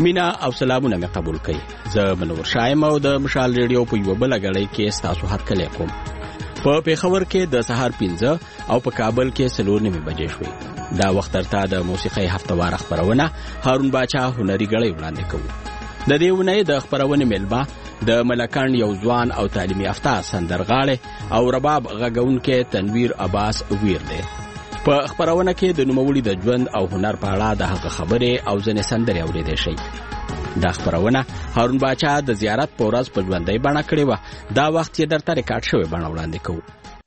مینا او سلامونه مې قبول کړئ. زه منور شایم او د مشال ریډیو په یو بل غړی کې تاسو هرکلی کوم. په پیښور کې د سهار 15 او په کابل کې 4:30 بجې شوې. دا وخت ترته د موسیقۍ هفتوار خبرونه هارون باچا هنري غړی وړاندې کوي. د دې ونې د خبرونه ملبا د ملکان یو ځوان او تعلیمي یافته سندرغاړي او رباب غږونکي تنویر عباس ویر دی. په خبرونه کې د نوموړي د ژوند او هنر په اړه د هغه خبرې او ځنې سندرې اورېدای شئ. دا خبرونه هارون باچا د زیارت په ورځ په ژوندۍ بڼه کړې وه. دا وخت یې درته ریکارډ شوې بڼه وړاندې کوو.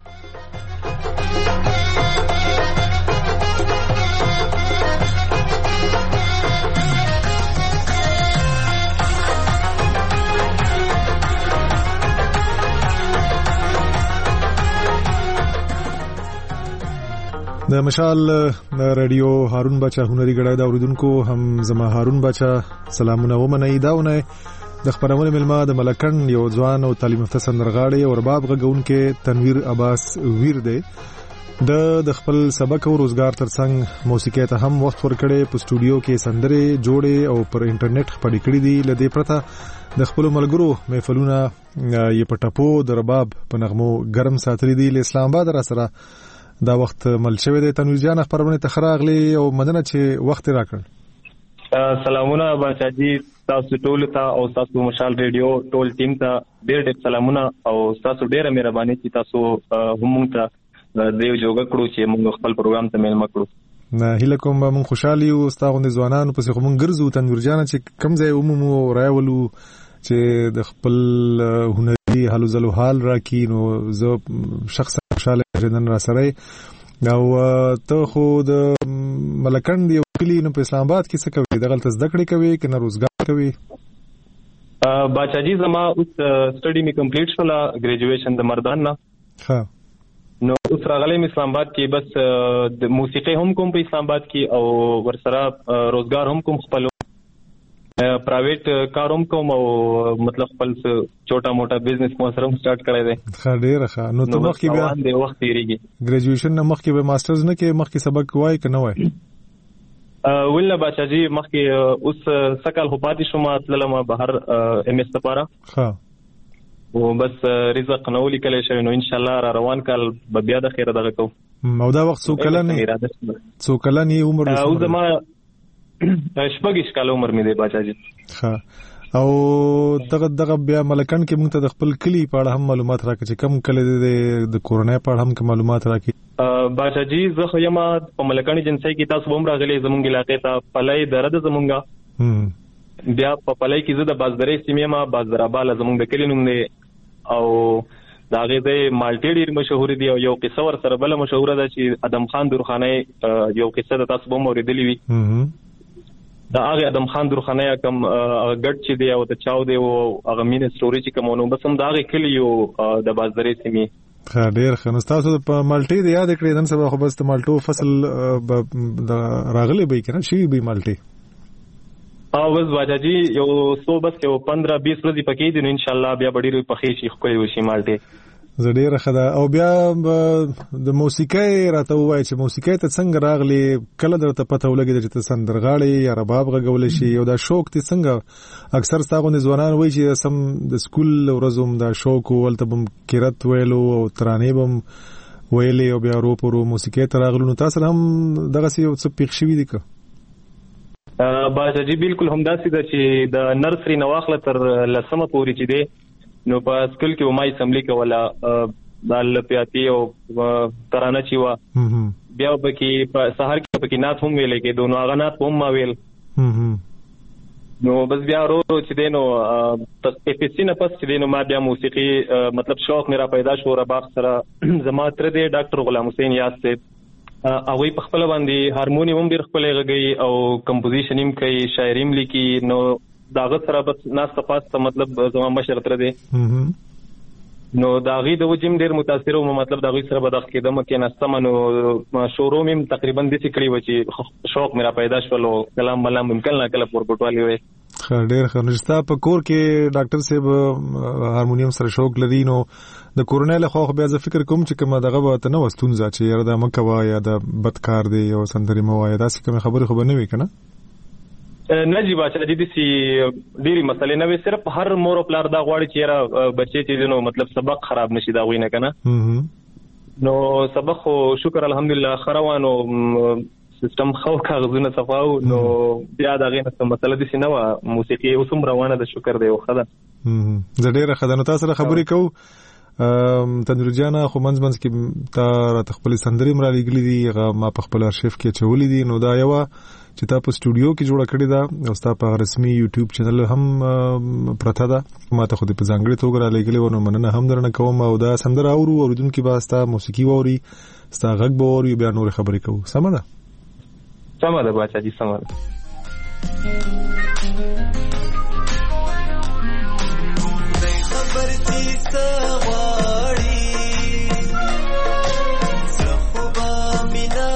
د مشال رادیو هارون باچا هنري غړای دا اوریدونکو هم زما هارون باچا سلامونه ومنئ. داونه د خبرونه ملما د ملکن یو ځوان او تعلیم یافته سندرغاړي او رباب غږونکي تنویر عباس ویر دی. د خپل سبق او روزګار ترڅنګ موسیقي ته هم وخت ورکړي. په سټوډیو کې سندرې جوړې او پر انټرنیټ خبرې کړې دي. لدې پرته د خپل ملګرو محفلونه یې په ټپو د رباب په نغمو ګرم ساتري دي. اسلام آباد را سره دا وخت مل شوی دی. تنویر جان خبرونه ته خراغلی او مدنه چې وخت راکړ. سلامونه باچا جی، تاسو ټول ته او تاسو مشال ریډیو ټول ټیم ته ډېر سلامونه او تاسو ډېره مهرباني چې تاسو هم ته دیو جوګه کړو چې موږ خپل پروګرام ته مېلمه کړو. نه هیله کوم موږ خوشحالي او تاسو د ځوانانو په څیر موږ ګرځو. تنویر جان چې کم ځای عمومو راولو چې د خپل هنري حالو زلو حال راکې نو زه شخصا خوشاله ژوند را سره او ته خو د ملکند یو کلی نو په اسلام آباد کې څه کوي؟ دغلته زده کړې کوي که نه روزګار کوي؟ باچا جی زما اوس سټډي می کمپلیټ شولا ګریجویشن د مردان نه. ها نو اوس راغلم اسلام آباد کې، بس د موسیقي هم کوم په اسلام آباد کې او ورسره روزګار هم کوم، خپل پرایویټ کاروم کوم او مطلب خپل چوټا موټا بزنس مو سره سٹارټ کړی دی. ښه ډېر ښه. نو ته مخکې بیا د وخت تیریږي ګریجویشن نه مخکې به ماسترز نه کې مخکې سبق وای که نه وای؟ ولله باچا جی مخکې اوس سکل خو پاتې شوم تللم بهر ام اس لپاره. ښه او بس رزق نو لیکلی شوی نو ان شاء الله را روان کال به بیا د خیره دغه کوم. او دا وخت څو کلن یې عمر؟ او زما شپږ کال عمر مې دی باچا جی. ښه او دغه بیا ملکن کې موږ ته د خپل کلی په اړه هم معلومات راکړي چې کم کلی دی، د کورنۍ په اړه هم که معلومات راکړي. باچا جی زه خو یم په ملکن جنسي کې، تاسو هم راغلي زمونږ علاقې ته پلای درد زمونږه بیا په پلای کې زه د بازدرې سیمې ما بازدراباله زمونږ د کلی نوم دی او دا غېځي مالټي ډېر مشهور دي او یو قصه ور سره بل مشهور ده چې ادم خان درخانه یو قصه د تاسو هم اوریدلې وي. دا هغه ادم خان درخانه کوم ګډ چې دی او د چاو دی او هغه مين ستوري چې کومونو بس هم دا هغه کلی یو د بازدرې سیمې. ښه ډېر ښه. نو تاسو په مالټي د یاد کړئ نن سبا خو بس د مالټو فصل راغلی به کنه شي به مالټي او بس باچا جی یو سو بس یو 15-20 ورځې پکې دي نو ان شاء الله بیا ډېر پخې شي خو وشي مالټي. زه ډېره ښه ده. او بیا د موسیقۍ راته ووایه چې موسیقۍ ته څنګه راغلی، کله درته پته ولګېده چې ته سندرغاړې یا رباب غږولی شي او دا شوق دې څنګه؟ اکثر ستا غوندې ځوانان وایي چې سم د سکول ورځو هم دا شوق و، هلته به م کرت ویلو او ترانې به م ویلې او بیا ورو په ورو موسیقۍ ته راغلو. نو تا سره هم دغسې یو څه پېښ شوي دي که؟ باچا جی بالکل همداسې ده چې د نرسري نه واخله تر 10مه پورې چې دی نو په سکول کې ومای سملی کوله د لپیاتی او ترانه چې وا بیا پکې په سحر کې پکې نات هم ویلې کې دوه هغه نات هم ما ویل. نو بس بیا ورو چې دی نو اپیسی نه پس چې دی نو ما بیا موسیقي مطلب شوق میرا پیدا شو. رباب سره زما تر دی ډاکټر غلام حسین یاد صاحب هغه په خپل باندې هارمونیم هم ډېر خپل غږی او کمپوزیشن هم کوي، شاعري هم لیکي. نو داغه سره بس ناس تاسو مطلب زما مشر تر دی نو داغي د وجم ډېر متاثر او مطلب داغي سره بدخ کېدم کې نستم نو شروع مم تقریبا د څکړی و چې شوق میرا پیدا شول او کلام ملام ممکن نه کله پورټوالي وي. ډېر ښه. نو ستا په کور کې ډاکټر صاحب هارمونیم سره شوق لري نو د کورنۍ له خوا بیا زه فکر کوم چې کومه دغه به ته نه وستونزه چې یاره دا مکه وایه دا بدکار دی او سندرې مه وایه داسې کومې خبرې خو به نه وي که نه؟ نه جی باچا جی دسی ډیری مسلې نه وي صرف هر مور او پلار دا غواړي چې را بچي چې نو مطلب سبق خراب نشي دا وینه کنه نو سبق خو شکر الحمدلله خروانو سیستم خو کاغذونه صفاو نو بیا دا غینه څه مسله دي سينه موسیقي اوسم روانه د شکر دی خو دا زړه خدانو تاسو سره خبرې کو تنور جانا خو منځ کې تا خپل سندري مرالي غلي دي ما په خپل ارشیف کې چولې دي نو دا یو چې تا په سټوډیو کې جوړه کړې ده او ستا په رسمي یوټیوب چینل هم پرته ده ما ته خو دې په ځانګړي توګه را لګلې ونه مننه هم درنه کوم او دا سندره اوریدونکو به ستا موسیقي ووري ستا غږ به ووري بیا نور خبرې کوو سمه ده باچا جی سمه ده خبر دې سواری زخبا مینا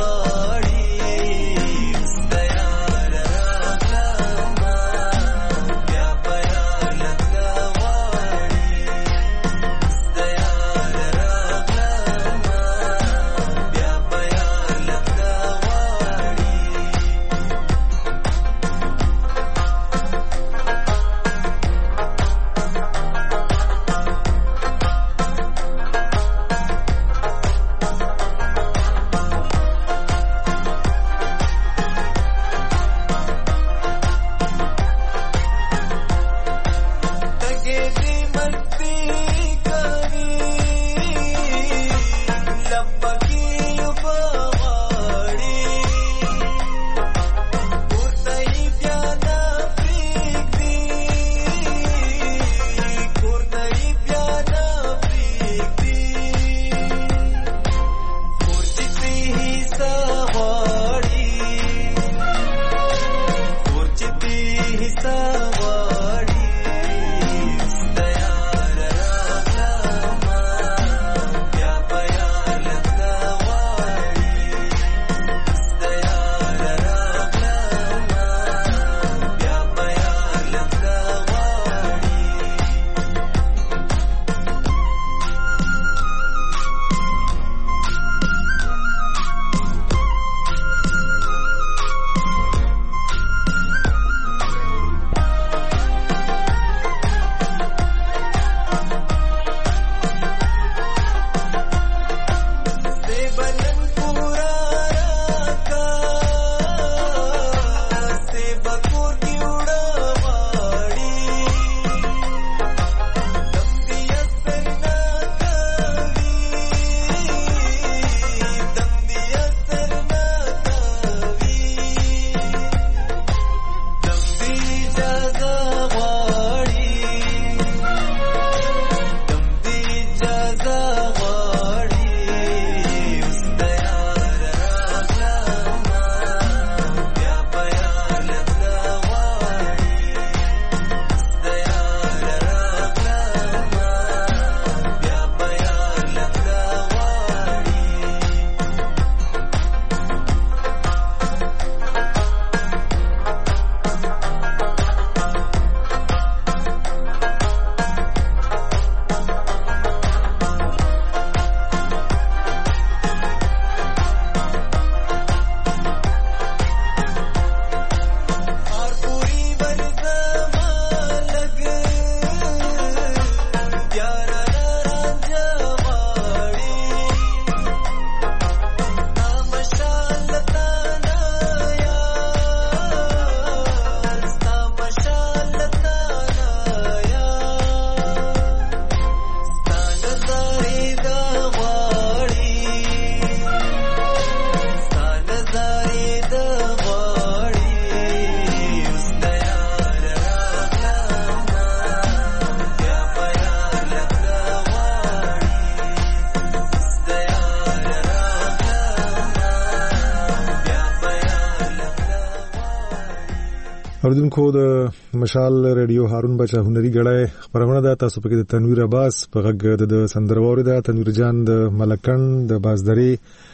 اوریدونکو د مشال ریډیو هارون بچا هنري غړای خبرونه ده تاسو په کې د تنویر عباس په غږ د سندرور ده تنویر جان د ملکن د بازدري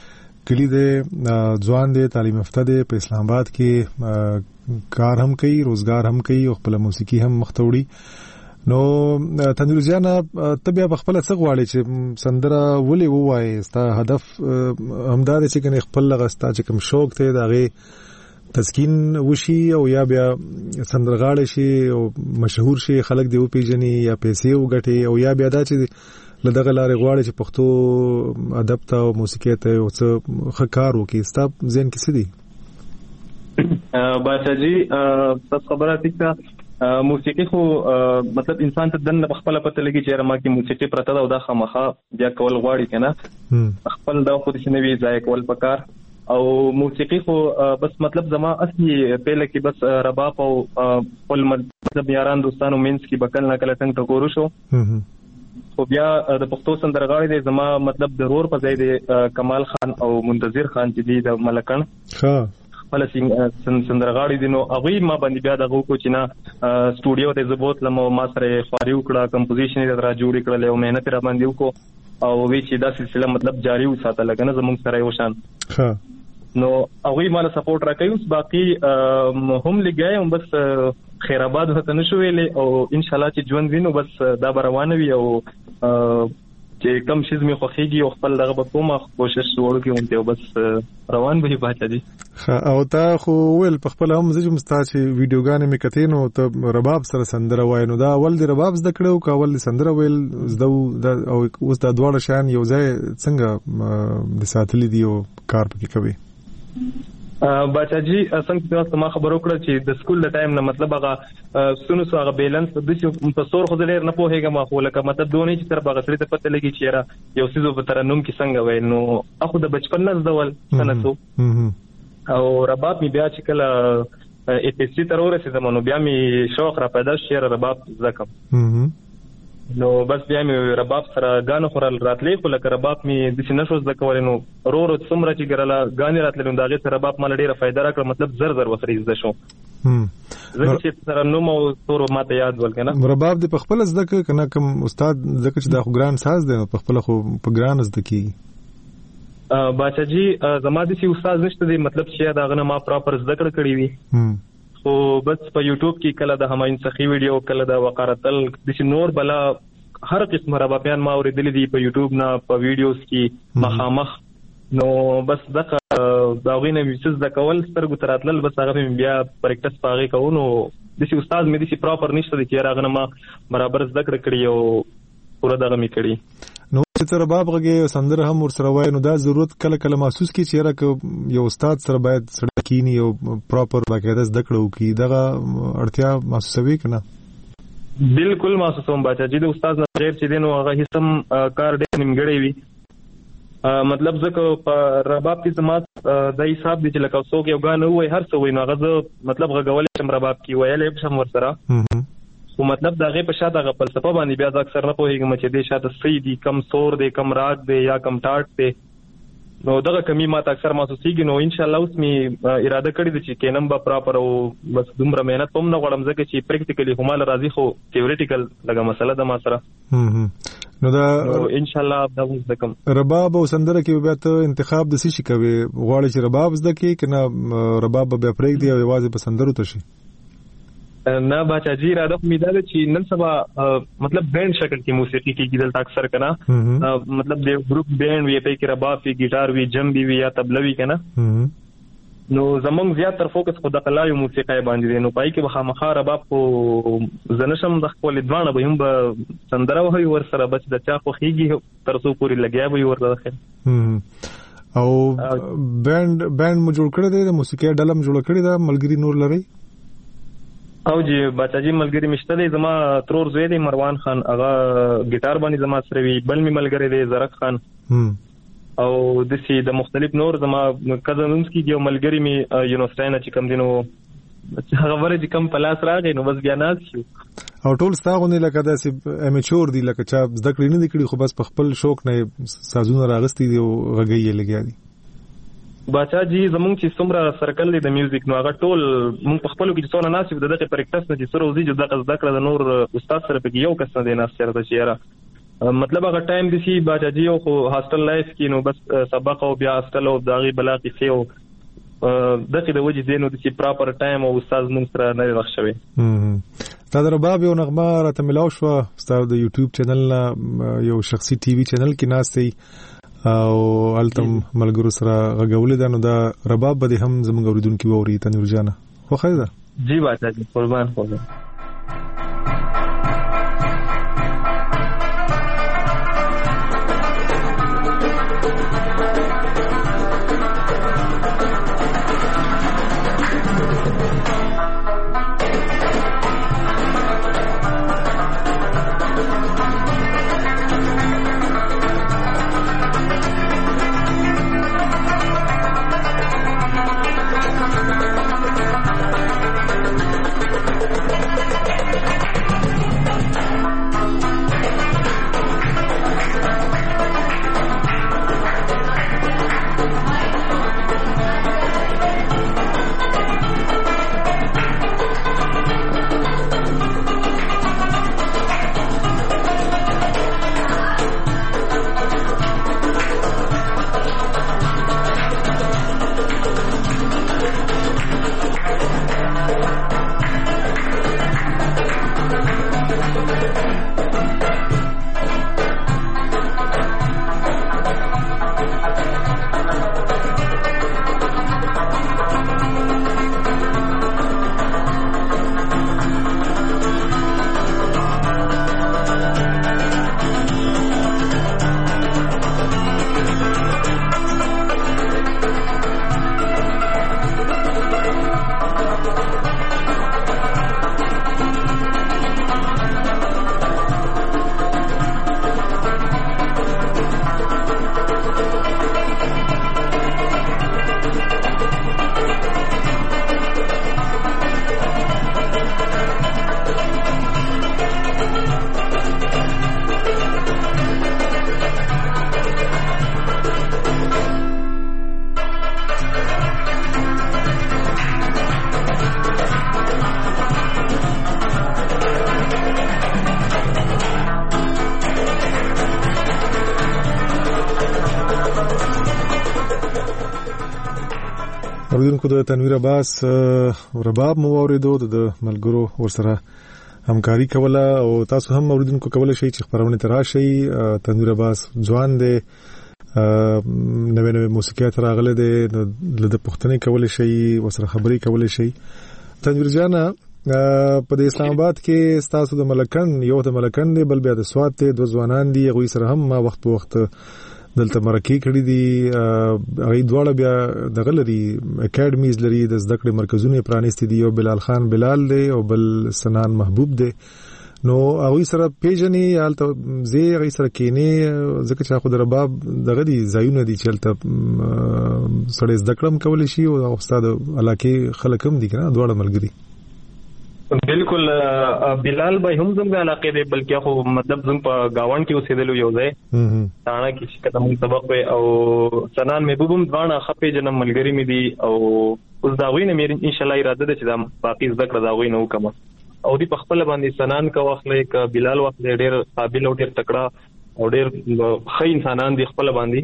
کلی د ځوان د تعلیم یافته د په اسلام آباد کې کار هم کوي روزګار هم کوي او خپل موسیقي هم مختوړي نو تنویر جان ته بیا خپل څه غواړي چې سندره ولې وایي ستا هدف همدار چې کنه خپل لغستا چې کوم شوق ته دغه تسکین وشي او یا بیا سندرغاړي شي او مشهور شي خلک دی او پیژني یا پیسې وګټي او یا بیا دا چې لدغه لارې غواړي چې پښتو ادب ته او موسیقي ته او څه خکار وکي ستاب ځین کې څه دي باچا جی تاسو خبره تیکه موسیقي خو مطلب انسان ته دنه خپل پته لګي چې رما کې موسیقي پرته دا او دا خامخا بیا کول غواړي کنه خپل دا خو د نوې ځای کول پکار او موسیقي خو بس مطلب زما اصلي پهله کې بس رباب او خپل مطلب یاران دوستانو مینس کې بکل نه کله څنګه ټکورو شو خو بیا د پښتو سندرغاړي د زما مطلب ضرور په ځای د کمال خان او منتظر خان چې دی د ملکن خپل سندرغاړي دي نو هغه ما باندې بیا دغه کو چې نه سټوډیو ته زبوت لمو ما سره خواري وکړه کمپوزیشن یې را جوړ کړل او مهنت را باندې وکړو او وی چې دا سلسله مطلب جاری وساته لګنه زموږ سره یو شان نو هغه مال سپورټ راکوي اوس باقي هم لګای هم بس خیر آباد هته نشو ویلې او ان شاء الله چې ژوند وینو بس دا روانه وي او چې کم شیز می خوخيږي او خپل دغه په کومه کوشش وکړم ته بس روان به پاتې دي او تا خو ول په خپل هم زجم ستا چې ویډیوګانې می کتې نو ته رباب سره سندره وای نو دا ول دی رباب زده کړو کا ول سندره ویل زده او اوس دا دواړه شان یو ځای څنګه د ساتلې دی او کار پکې کوي باچا جی څنګه تاسو ما خبرو کړل چې د سکول د ټایم نه مطلب هغه سونو سو هغه بیلانس د دې په سور خو زلیر نه پوهېږم خو لکه مطلب دونی چې تر باغ سره ته پته لګي چې را یو سيزو په ترنم کې څنګه وای نو اخو د بچپن نه زدول سنتو او رباب می بیا چې کله اتسی تر ورسېدم نو بیا می شوق را پیدا شي رباب زکم نو بس بیا می رباب سره غانو خورل راتلې خو لکه رباب می د سینشو زده کول نو رو څومره چې ګرلا غانې راتلې نو داغه سره رباب مال ډیره فائدہ راکړه مطلب زر وسري زده شو زه چې سره نو مو تور ماته یاد ولکنه رباب د پخپل زده کنه کوم استاد زکه چې دا خو ګران ساز دی نو پخپل خو په ګران زده کی باچا جی زما د سی استاد نشته دی مطلب چې دا غنه ما پراپر زده کړی وی خو بس په یوټیوب کې کله د هماین سخی ویډیو کله د وقارتل د نور بلا هر قسم ربابیان ما اوریدلې دي په یوټیوب نه په ویډیوز کې مخامخ نو بس دغه داغینه میسز د کول سترګو تراتل بس هغه بیا پریکټس پاغي کوو نو د سی استاد مې د سی پراپر نشته دي چې راغنه ما برابر زده کړی او پورا دغه می کړی نو چې رباب غږی سندره هم ور سره وای نو دا ضرورت کله کله محسوس کی چې راک یو استاد سره باید سړکینی او پراپر باقاعده زده کړو کی دغه اړتیا محسوسوي کنه بالکل محسوسوم باچا چې د استاد نه غیر چې دینو هغه هیڅ کار ډېر نیمګړی وي مطلب ځکه په رباب کې زمات د حساب دي چې لکه څوک یو غان وای هر څه وای نو هغه مطلب غوول شم رباب کې ویلې شم ور سره خو مطلب دا غي په شاته غ فلسفه باندې بیا ځکه اکثر نه پوهیږم چې د شاته سې دي کم سور دي کم راګ دي یا کم ټاټ دي نو دغه کمی ماته اکثر محسوسيږي نو ان شاء الله اوس می اراده کړې ده چې کینم با پراپر او بس دومره مهنت هم نه غواړم ځکه چې پریکټیکلی همال راځي خو تیوریټیکل لګه مسله ده ما سره نو دا ان شاء الله دا وځ دکم رباب او سندره کې بیا ته انتخاب د څه شي کوي غواړي چې رباب زده کې کنه رباب به پرېږ دی او یوازې په سندرو ته شي نه باچا جی اراده امید ده چې نن سبا مطلب بینډ شکل کې موسیقي کې کېدل اکثر کنه مطلب د ګروپ بینډ وی په کې رباب وی ګیټار وی جمبي وی یا تبله وی کنه نو زمونږ زیات تر فوکس خو د قلایو موسیقي باندې دی نو پای کې بخامخا رباب کو زنشم د خپل ځوانه به هم سندره وهي ور سره بچ د چا خو خيږي تر څو پوری لګیا وي ور داخل او بینډ مو جوړ کړی دی د موسیقي ډلم جوړ کړی دا ملګری نور لري او جی باچا جی ملګری مشته دی زما ترور زوی دی مروان خان هغه ګیټار باندې زما سره وی بل می ملګری دی زرق خان او د سی د مختلف نور زما کزنونس کی یو ملګری می یونیورسيټي نه چې کم دینو هغه ورته چې کم پلاس راغی نو بس بیا ناز شو او ټول ستاغونه لکه داسې امیچور دی لکه چا زده کړی نه کړي خو بس په خپل شوق نه سازونه راغستي دی او غږی لګیا دي باچا جی زمونږ چې څومره سرکل دی د میوزیک نو هغه ټول مونږ په خپل کې څونه ناسب دغه پریکټس نه چې سره وزي چې دغه زده کړه د نور استاد سره په یو کس نه دی ناس سره د چیرې مطلب هغه ټایم دی سی باچا جی او خو هاستل لایف کې نو بس سبق او بیا هاستل او داغي بلا کې سیو دغه د وجې دینو د چې پراپر ټایم او استاد مونږ سره نه وخت شوی دا د رباب یو نغمه راته ملاو شو ستاسو د یوټیوب چینل یو شخصي ټي وي چینل کې ناس دی او التم ملګرو سره غږولې ده، نو دا رباب به هم زموږ اوریدونکي واوري تنویر جانه. خو خیر ده. جی بادشاہ جی، قربان خدا. اوریدونکو د تنویر عباس رباب مو اوریدو، د ملګرو ورسره همکاري کوله، او تاسو هم اوریدونکو کولای شئ چې خبرونه تراشي. تنویر عباس ځوان دی، نوې موسیقي تر راغله دی، د پښتنې کولای شئ، ورسره خبري کولای شئ. تنویر جان، په اسلام آباد کې تاسو د ملکن یو د ملکن دی، بل بیا د سواد ته دوه ځوانان دي، غوي سره هم ما وخت په وخت دلته مرکې کړې دي. هغه دواړه بیا دغه لري اکیډمیز لري، د زده کړې مرکزونه پرانیستي دي، یو بلال خان بلال دی او بل سنان محبوب دی. نو هغه سره پیژنې حالت زی هغه سره کینې ځکه چې خو د رباب دغه دي ځایونه دي چې حالت سړی زده کړم کول شي، او استاد علاقه خلک هم دي کنه دواړه ملګري. بالکل بلال بھائی هم زموږ علاقه دی، بلکې خو مطلب زم په گاوند کې اوسېدلو یو ځای تاڼه کې چې کته موږ سبق وي، او سنان محبوب هم ځوانه خپې جنم ملګری مې دي، او اوس دا غوینه مې ان شاء الله اراده ده چې دا باقي ذکر دا غوینه وکم، او دی په خپل باندې سنان کا واخلې ک بلال واخلې، ډېر قابل او ډېر تکړه او ډېر ښه انسانان دي خپل باندې.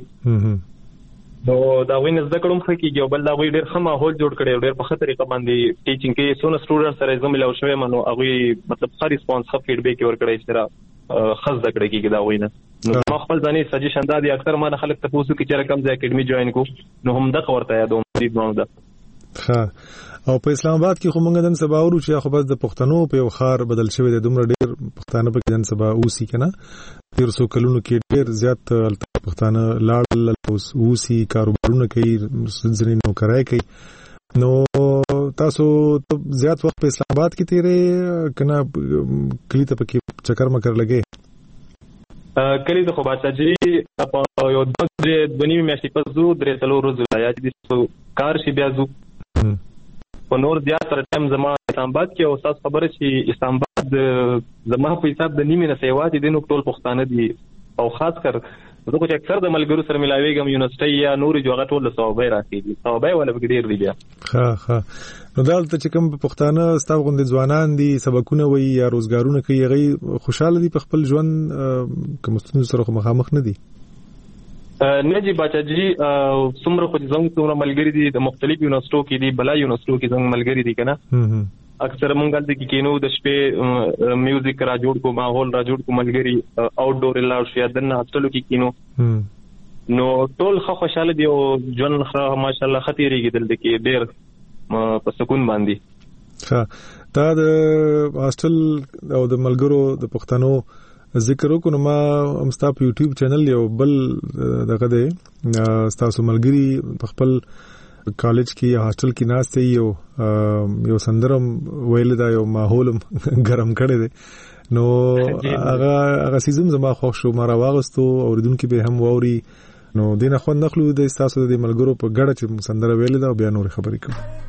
نو دا وینځ د کړم خکېږي، او بل دا وی ډېر ښه ماحول جوړ کړي، ډېر په خطرې کې باندې ټیچینګ کې سونه سټوډنټ سره زموږ له شوي منو هغه مطلب ښه ریسپانس ښه فیډبیک ورکړي چې را خاص د کړي کې دا وینه. نو ما خپل ځاني سجیشن دا دي، اکثر ما خلک ته پوښتنه کوي چې رقم ځای اکیډمي جوائن کو، نو هم دا ورته یادوم دې نو دا. ها او په اسلام آباد کې خو موږ نن سبا ورو چې خو بس د پښتنو په یو خار بدل شوی دی، دومره ډېر پښتانه په نن سبا اوسې کنه، ډېر څو کلونو کې ډېر زیات پښتانه لاړ اوسې کاروبارونه کوي، ځینې نوکرای کوي. نو تاسو زیات وخت په اسلام آباد کې تیرې کنه کلی ته پکې چکر مکر لګې؟ کلی ته خو بادشاہ جی په یو د بنی میاشتې پس زو درې څلور ورځې یا چې کار شي بیا زو په نور زیات تر ټیم زما اسلام آباد کې، او تاسو خبره چې اسلام آباد زما په حساب د نیمه نه سیوات دي، نو ټول پښتانه دي، او خاص کر زه چې اکثر د ملګرو سره ملاویږم یونیورسيټي یا نورې جوړه ټول ثوابای راکېږي، ثوابای ولا بګډیر دی بیا. ها نو دالته چې کوم پښتانه ستاسو غوندې ځوانان دي، سبقونه وي یا روزګارونه کوي، هغه خوشاله دي په خپل ژوند کوم ستونزو سره مخامخ نه دي؟ نه جی بچا جی څومره خو زموږ څومره ملګری دي د مختلف یونیورسيټو کې دي، بلا یونیورسيټو کې زموږ ملګری دي کنه، اکثر مونږ دلته کې کینو د شپې میوزیک را جوړ کو، ماحول را جوړ کو، ملګری آوټ ډور لاړ شي، دنه هاستلو کې کینو. نو ټول خوشاله دي او ژوند ماشاءالله خطرېږي دلته کې ډېر په سکون باندې. ها دا د هاستل او د ملګرو د پښتنو ذکر وکړو. ما هم ستا په یوټیوب چینل یو بل دغه دی ستاسو ملګری په خپل کالج کې هاستل کې ناشته یو سندرم ویل دا یو ماحولم ګرم کړی دی. نو هغه سیزم زما خوښ شو، ما راواغستو اوریدونکو به هم واوري. نو دینه خو نخلو د ستاسو د ملګرو په ګډه چې سندره ویل دا بیا نور خبرې کوم.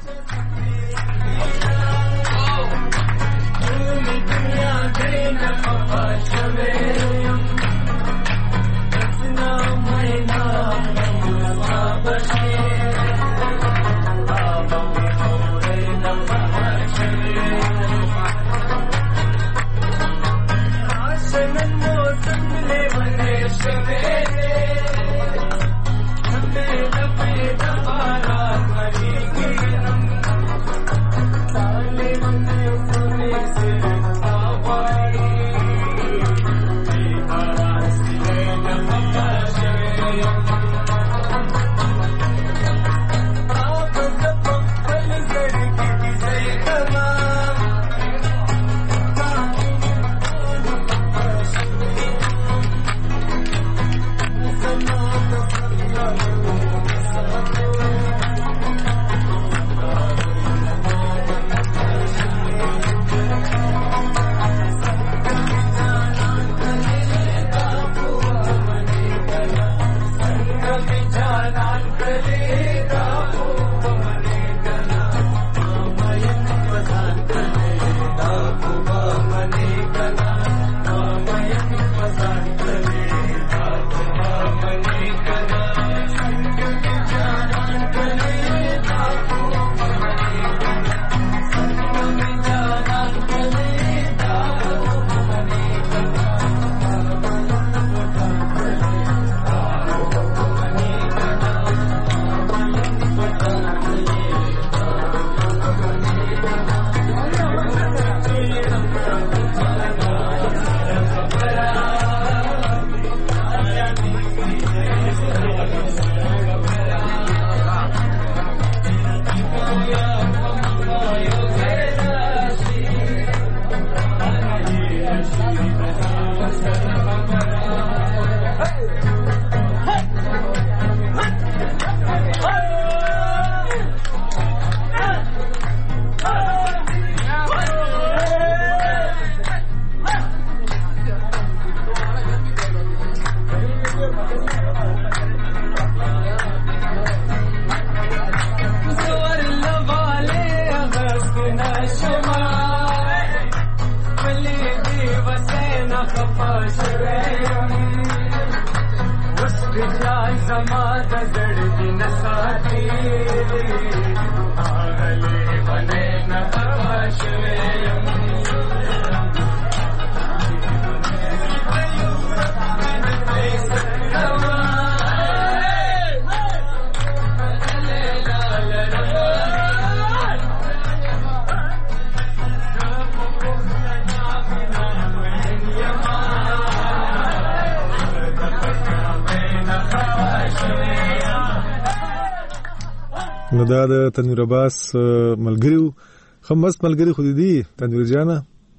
نو دا د تنویر عباس ملګریو خمس ملګری خو دي تنویر جانا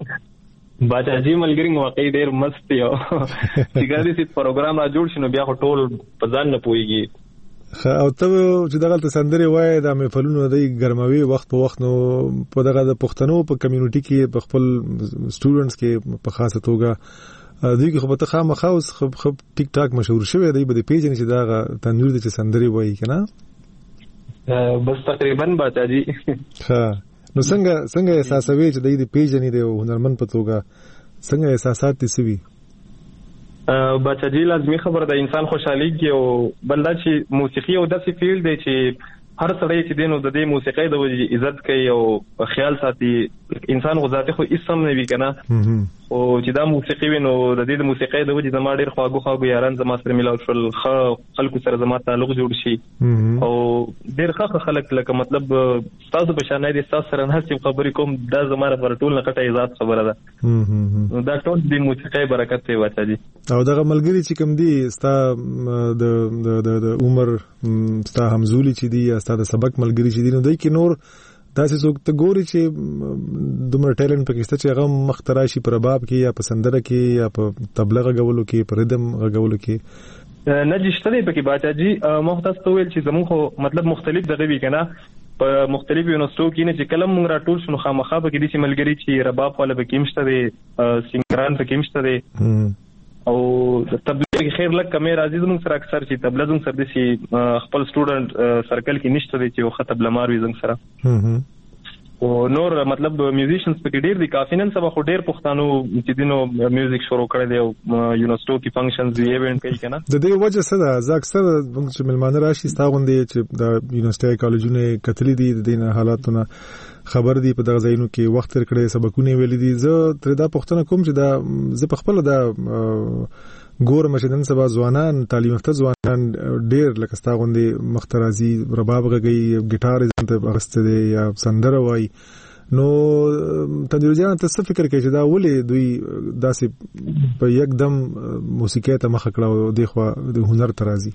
باچا جی ملګری واقعي ډېر مست یو چې ګاډي سي پروګرام را جوړ شنو بیا ټول په ځان نه پويږي. او ته چې دغه سندري وای د محفلونو د ګرموي وخت په وخت نو په دغه د پښتنو په کمیونټي کې په خپل سټوډنټس کې په خاصه توګه دوی کې خو په خامخا اوس خو ټیک ټاک مشهور شوی دی په پیج نه چې دغه تنویر د سندري وای کنه بس تقریبا باچا جی. ها نو څنګه احساسوي چې د دې پیج نه دی هنرمن په توګه څنګه احساسات دي سوي؟ باچا جی لازمي خبر ده انسان خوشحالي کې او بلدا چې موسیقي او داسې فیلډ دی چې هر سړی چې دینو د دې موسیقي د وجې عزت کوي او خیال ساتي. انسان غوځاتي خو اسم نه وی کنه او چې دا موسیقي وینو د دې موسیقي د وجې زما ډېر خواږه یاران زما سره ملاو شول، خلکو سره زما تعلق جوړ شي او ډېر ښه خلک لکه مطلب تاسو په شان دي، تاسو سره نه چې خبرې کوم دا زما لپاره ټول نه کټه عزت خبره ده. دا ټول د موسیقي برکت دی واچا جی. او دغه ملګری چې کوم دي ستا د عمر ستا همزولي چې دي یا ستا د سبق ملګری چې دي نو دوی کې نور داسې څوک ته ګوري چې دومره ټیلنټ پکې شته چې هغه مخترع شي په رباب کې یا په سندره کې یا په طبله غږولو کې په ریدم غږولو کې؟ نه جی شته دی پکې باچا جی. ما تاسو ته ویل چې زموږ خو مطلب مختلف دغه وی کنه په مختلف یونیورسيټو کې نه چې کلم موږ راټول شنو خامخا به کې دي چې ملګری چې رباب والا به کې مشته دی، سنگران به کې مشته دی او طبله کې خیر لک کمه راځي زموږ سره اکثر چې طبله زموږ سره دي چې خپل سټوډنټ سرکل کې نشته دي چې وخت طبله مار وي زموږ سره او نور مطلب میوزیشنز پکې ډیر دي کافي. نن سبا خو ډیر پښتانو چې دینو میوزیک شروع کړی دی او یونیورسيټو کې فنکشنز دی ایونت کوي کنه. د دې وجه څه ده؟ زه اکثر چې ملمانه راشي ستا غوندې چې د یونیورسيټي کالجونه کتلې دي د دې حالاتونه خبر دي په دغه ځایونو کې وخت تر کړي سبقونه ویلي دي. زه تر دا پښتنه کوم چې دا زه په خپل دا ګورم چې نن سبا ځوانان تعلیم یافته ځوانان ډیر لکه ستا غوندې مخترازي رباب غږی ګټار زنده اغسته دي یا سندره وای. نو تدریج جان ته څه فکر کوي چې دا ولې دوی داسې په یک دم موسیقي ته مخ کړه او د خو د هنر ترازی؟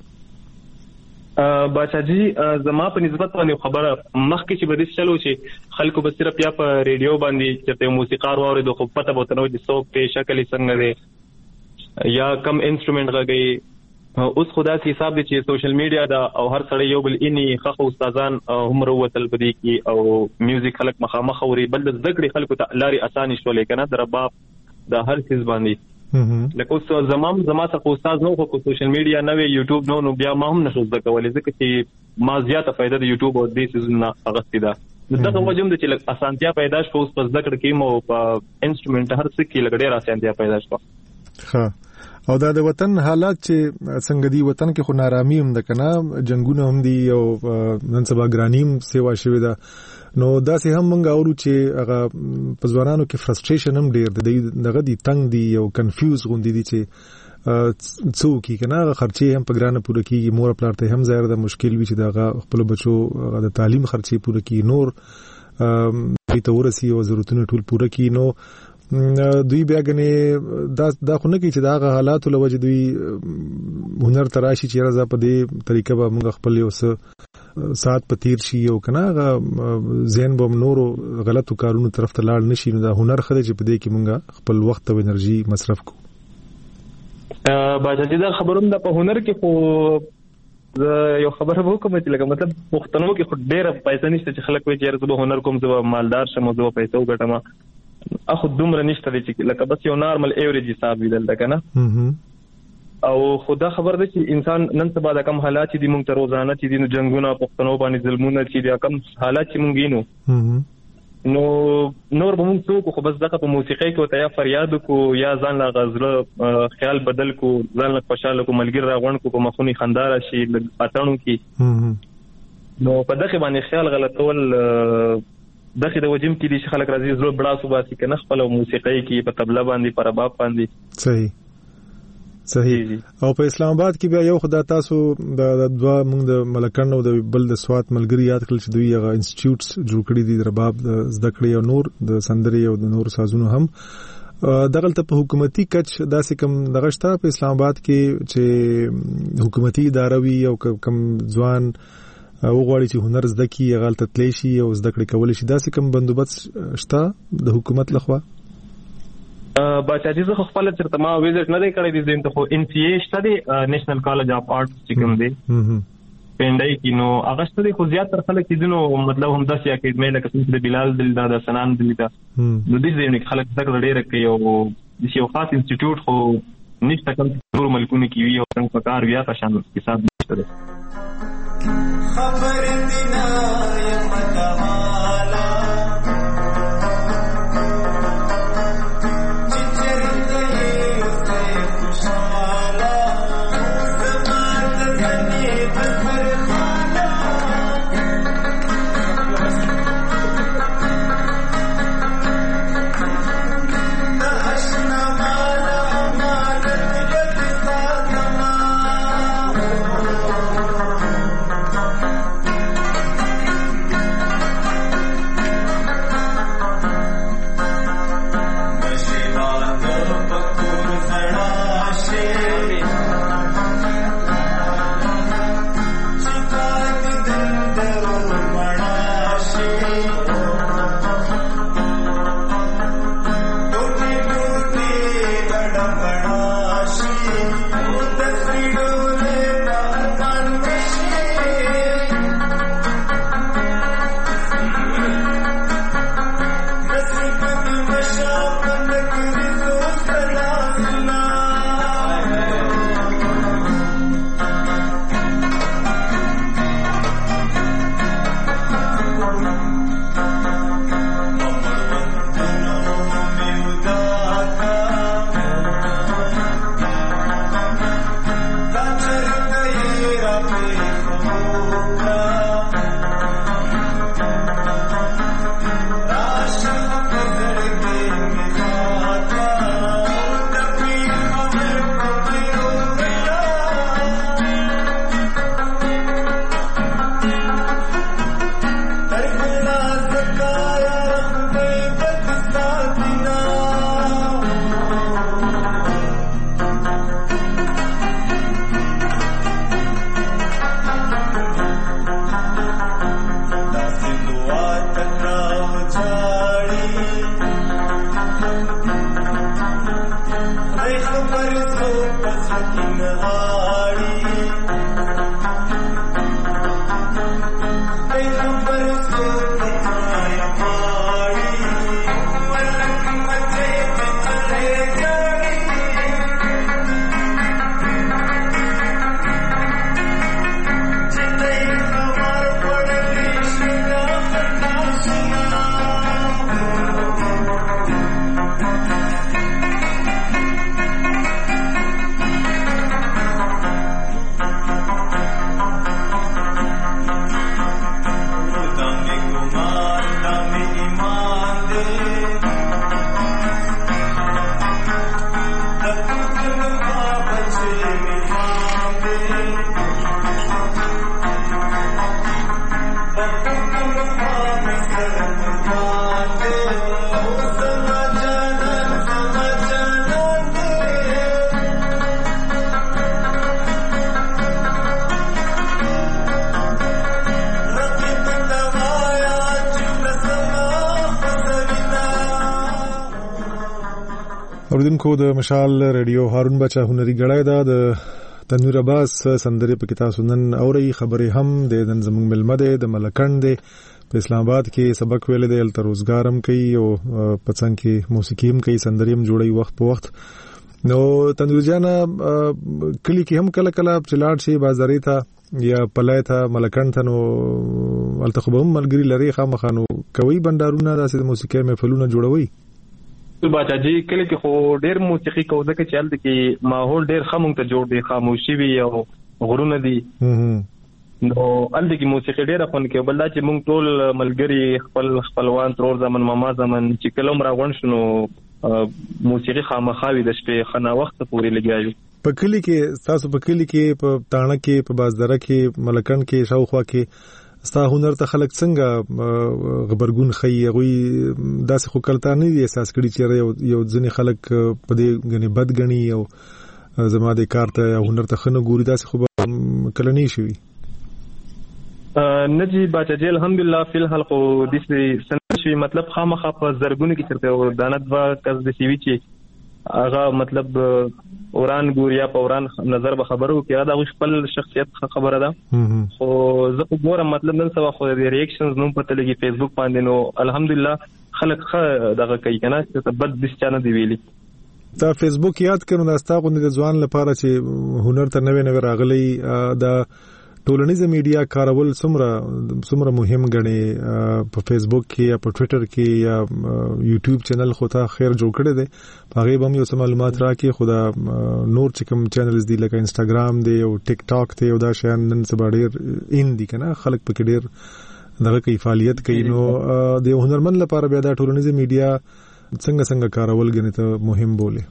باچا جی زما په نسبت باندې خبره مخکې چې بدیس چلو چې خلکو به صرف یا په ریډیو باندې چې موسیقار واوري د خو پته بوته نو چې څوک په شکل څنګه دی یا کم انسټرومنت غږی. اوس خدا سي حساب دي چې سوشل میډیا دا او هر سړی یو بل اني خخ استادان هم وروتل بدی کی او میوزیک خلک مخامخ اوري بل د ذکر خلکو ته لاري اساني شولې کنه د رباب د هر چیز باندې لکه اوس زما څخه استاد نو خو سوشل میډیا نه وی یوټیوب نو بیا ما هم نشو زده کولای ځکه چې ما زیاته فائدہ د یوټیوب او د سيزونه اغستې ده. دغه وجم د چې اسانتیا پیدا شو اوس په ذکر کې مو په انسټرومنت هر څه کې لګډه اسانتیا پیدا شو. ها او دا د وطن حالات چې څنګه دی وطن کې خو نارامي هم ده کنه، جنگونه هم دي او نن سبا ګرانیم سیوا شوی ده. نو دا سه هم مونږ اورو چې هغه په ځوانانو کې فرستریشن هم ډیر دی، دغه دی تنگ دی او کنفیوز غوندي دي چې څوک کنه خرچي هم په ګرانه پوره کیږي، مور پلار ته هم ظاهر ده مشکل وي چې دغه خپل بچو د تعلیم خرچي پوره کی، نور ته ورسي او ضرورتونه ټول پوره کی. نو دوی بیا غني دا خو نه کی چې دا حالات لوجه دوی هنر تراشي چې راځه په دې طریقه به موږ خپل یو څه سات په تیر شي او کنه ذهن به نور غلطو کارونو طرف ته لاړ نشي. نو دا هنر خدای چې په دې کې موږ خپل وخت او انرژي مصرف کو. باچا دا خبروم د په هنر کې خو یو خبره وکم چې لکه مطلب پښتنو کې خو ډېر پیسې نشته چې خلک وایي چې زه هنر کوم زه مالدار شم او زه پیسې وګټم. اخو دومره نشته چې لکه بس یو نارمل ایوریج حساب ویل ده کنه. او خدا خبر ده چې انسان نن سبا د کم حالات دي مونږ ته روزانه چې دي جنگونه پښتنو باندې ظلمونه چې دي کم حالات چې مونږ وینو نو نور به مونږ څوک خو بس دغه په موسیقي کې وته یا فریاد کو یا ځان لا غزله خیال بدل کو ځان لا خوشاله کو ملګری راغون کو په مخونی خندار شي اتانو کې نو په دغه باندې خیال غلطول دغه د وجم کې دي چې خلک راځي زړه بڑا صوبه سي کنه خپل موسیقي کې په طبله باندې پر رباب باندې صحیح. او په اسلام آباد کې بیا یو خدای تاسو د دوا موږ د ملکن او د بل د سوات ملګری یاد کړل چې دوی هغه انسټیټیوټس جوړ کړی دي رباب د زده کړې او نور د سندري او د نور سازونو هم دغلته په حکومتي کچ داسې کم دغشتا په اسلام آباد کې چې حکومتي اداره وي او کم ځوان وغواړي چې هنر زده کی غلطه تلی شي او زده کړې کول شي داسې کم بندوبست شته د حکومت لخوا؟ باچا جی زه خپل چرته ما ویزټ نه کړی دي زین ته خو ان سی ای شته دي نېشنل کالج اف آرټس چې کوم دي پندای کې نو هغه شته دي خو زیات تر خلک دي نو مطلب هم داسې اکیډمي لکه څنګه بلال دلدا د سنان دلدا نو دې ځینې خلک څنګه ډېر کوي او د یو خاص انسټیټیوټ خو نشته کوم نور ملکونه کې وي او څنګه پکار بیا تشان حساب نشته خبر دینا یمتوالا اوریدونکو د مشال ریډیو هارون بچا هنري غړای دا د تنویر عباس سندرې په کتاب سنن اوري خبرې هم د نن زموږ ملمده د ملکند په اسلام آباد کې سبق ویل دی ال روزګارم کوي او پڅنګ کې موسیقي هم کوي سندرې هم جوړي وخت په وخت نو تنویر جان کلی کې هم کله کله چلاړ شي بازاري ته یا پلای ته ملکند ته نو التخبهم ملګری لري خامخانو کوي بندارونه د موسیقي محفلونه جوړوي باچا جی کله کې خو ډېر موسیقي کوو ځکه چې هلته کې ماحول ډېر ښه مونږ ته جوړ دی خاموشي وي او غرونه دي نو هلته کې موسیقي ډېره خوند کوي بل دا چې مونږ ټول ملګري خپلوان ترور زمن ماما زمن چې کله هم راغونډ شو نو موسیقي خامخا وي د شپې ښه ناوخته پورې لګیږي په کلي کې تاسو په کلي کې په تاڼه کې په بازدره کې ملکند کې شاوخوا کې ستا هنر ته خلک څنګه خبرګون خي غوي داسې خو کلته نه دي احساس کړي چې یو ځنې خلک په دې غني بد غني او زما د کار ته هنر ته خنه ګوري داسې خو کله نه شي نجی باچا جی الحمدلله فی الحال خو دې سن شي مطلب خامخا په زرګونو کې چرته دانت وا کس د سی وی چې هغه مطلب اوران ګوریا په اوران نظر به خبرو کې دا خپل شخصیت خبره ده خو زه په ګورم مطلب نن سبا خو د ریاکشنز نوم پته لګي فیسبوک باندې نو الحمدلله خلک دغه کوي کنه چې بد دس چانه دی ویلي دا فیسبوک یاد کړو دا ستا غوندې د ځوان لپاره چې هنر ته نوې راغلی دا ټولنیزه میډیا کارول څومره مهم غني په فیسبوک کې یا په ټوئیټر کې یا یوټیوب چینل خو ته خیر جوړ کړی دی هغه به هم یو څه معلومات راکې خدا نور چې کوم چینلز دي لکه انستګرام دی او ټیک ټاک دی او دا شیان نن سبا ډېر ان دي کنه خلک پکې ډېر دغه کوي فعالیت کوي نو د هنرمند لپاره بیا دا ټولنیزه میډیا څنګه کارول غني ته مهم بوله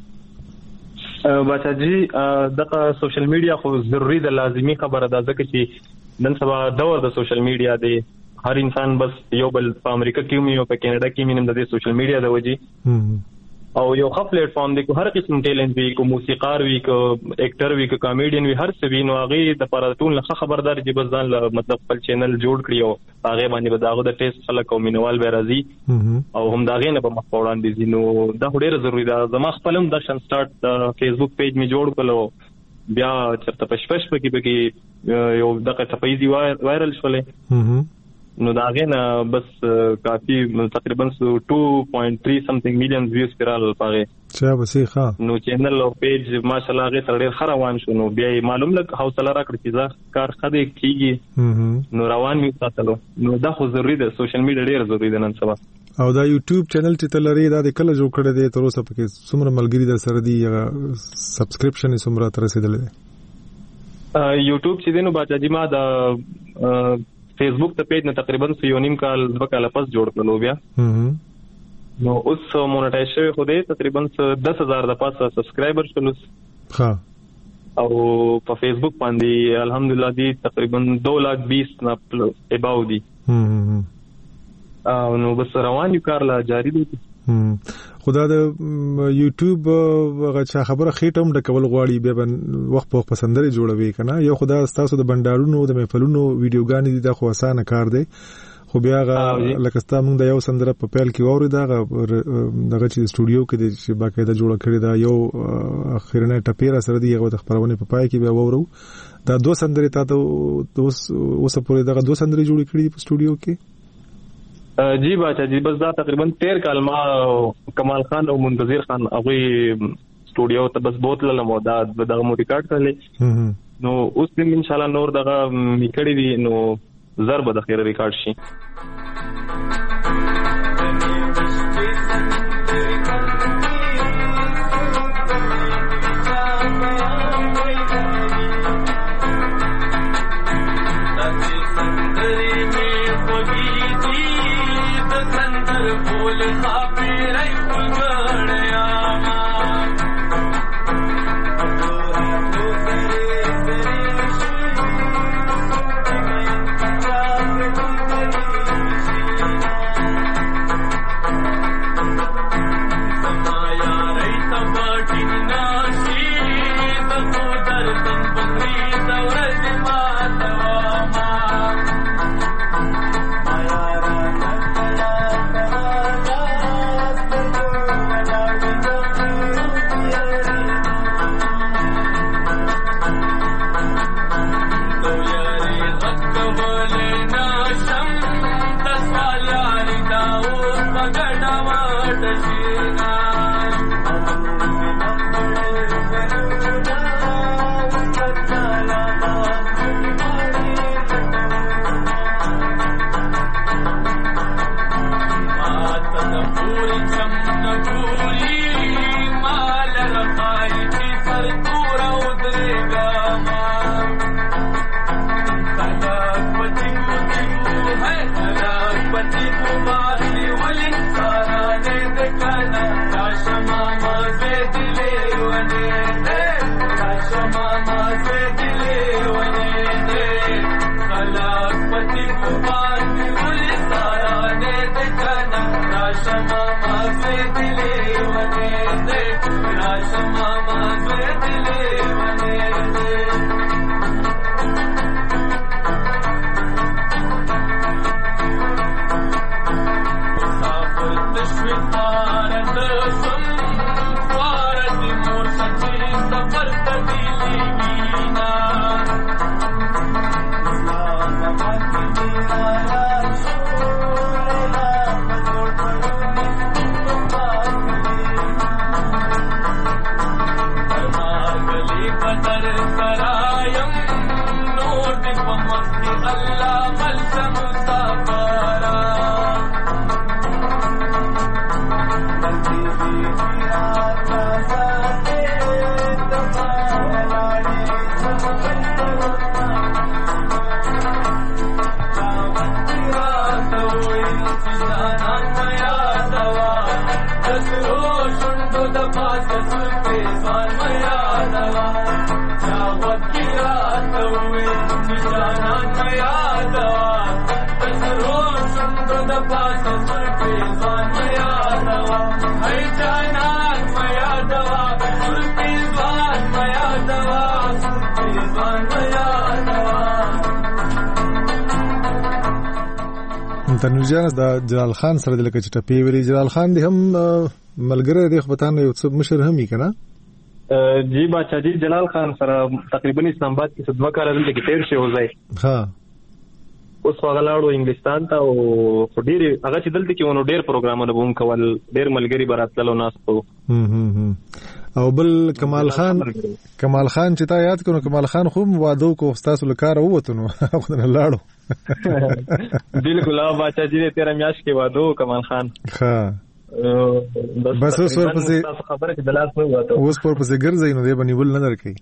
باچا جی دغه سوشل میډیا خو ضروری ده لازمی خبره ده ځکه چې نن سبا دور د سوشل میډیا دی هر انسان بس یو بل په امریکا کې مې او په کینیډا کې مې نن د سوشل میډیا د وجې او یو ښه پلیټ فارم دی کو هر قسم ټیلنټ وي کو موسیقار وي کو اکټر وي کو کامیډین وي هر څه وي نو هغه د پاره ټول نه خبردار چې بس ځان مطلب خپل چینل جوړ کړی او هغه باندې به داغه د ټیسټ خلک او مینوال به راځي او هم داغه نه په مخ وړاندې دي نو دا ډېر ضروری ده زما خپلم د شن سٹارټ د فیسبوک پیج می جوړ کړو بیا چرته پښپش پکې یو دغه ټپې دی وایرل شولې نو دا غنه بس کافی تقریبا 2.3 something million views پیرال پاره چا بسې ښه نو چینل او پیج ماشاءالله غي تر ډیر خروان شو نو بیا معلوم لګ حوصله راکړی چې ځا کار خدای کیږي نو روان می ساتلو نو دا خو ضروری ده سوشل میډیا ډیر ضروری ده نن سبا او دا یوټیوب چینل چې تلری دا د کله جوړ کړی دی تر اوسه پکې څومره ملګری در سره دی یا سبسکرپشن څومره تر رسیدلی دی یوټیوب چې دینو باچا جی ما دا فیسبوک ته پیج نه تقریبا 2 کال 2 کال پس جوړ کړلو بیا نو اوس مونټایز شوی خو دې تقریبا 10,000 د پاسه سبسکرایبر شول ها او په فیسبوک باندې الحمدلله دی تقریبا 220 نه اباو دی او نو بس روان یو کار لا جاری دی خدا د یوټیوب غا خبره خېټم د کول غواړي به وخت په پسندري جوړوي کنه یو خدا تاسو د بندارونو د محفلونو ویډیوګانې دي د خو اسانه کار دی خو بیا لکه ستا موږ د یو سندره په پیل کې واورېده دغه چې سټوډیو کې چې باقاعده جوړه کړې ده یو اخرنۍ ټپې را سره دي هغه د خپرونې په پای کې بیا واورو دا 2 سندرې تا ته اوسه پورې دغه 2 سندرې جوړې کړې په سټوډیو کې جی باچا جی بس دا تقریبا 13 کال ما کمال خان او منتظر خان هغه سټوډیو ته بس بوتل له مودا دغه مو ریکارډ کړل نو اوس دې ان شاء الله نور دغه میکړې دي نو ضرب د خیر ریکارډ شي تنوجان د جلال خان سره د لکه چې ټپی ویلي جلال خان دی هم ملګری دی خو پتان یو څه مشر هم یې کنه جی باچا جی جلال خان سره تقریبا اسلام آباد کې 2 کال دلته کې تیر شو ځای ها اوس وغلاړو انګلستان ته او ډېر هغه چې دلته کې ونو ډېر پروګرامونه بوم کول ډېر ملګری براتلو ناس په او بل کمال خان چې تا یاد کړو کمال خان خو وادو کو استاد لکار وته نو خدای لاړو بالکل او باچا جی 13 میاش کې وادو کمال خان ها بس اوس ورپسې خبره کې دلاس نه وته اوس ورپسې ګرځي نو دی باندې ول نه درکې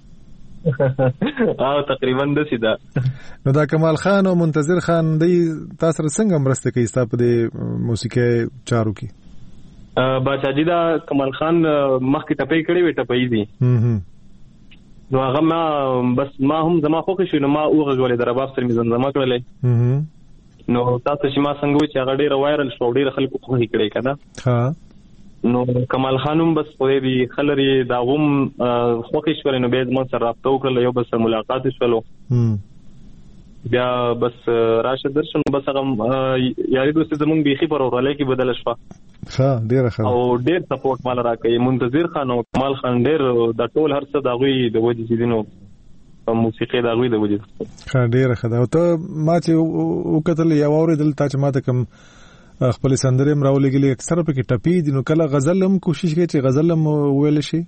تقریبا د سیدا نو دا کمال خان او منتظر خان دی تاسو سره څنګه مرسته کوي تاسو په موسیقي چارو کې باچا جی دا کمال خان مخکې ټپې کړې وې ټپې دي نو هغه ما بس ما هم زما خوښ شو نو ما اوغه غولې د رباب سره مې زمزمه کړلې نو تاسو چې ما څنګه وی چې هغه ډېر وایرل شو ډېر خلکو خوښ کړي کنه ها نو کمال خانم بس په دې خلري دا غوم خوښ شو نو به زما سره رابطه وکړل یو بس ملاقات شولو بیا بس راشد درشن بس هغه یاري دوستي زمونږ بيخي پر اورلای کې بدل شوه ښه ډیره ښه او ډیر سپورټ مال راکړي منتظر خان او کمال خان ډیر د ټول هر څه د غوي د وجې چې دینو موسیقي د غوي د وجې ښه ډیره ښه دا ته ما چې وکتل یا اوریدل تا چې ماته کوم خپل سندره مراولګلې اکثر په کې ټپی دي نو کله غزل هم کوشش کوي چې غزل هم ویل شي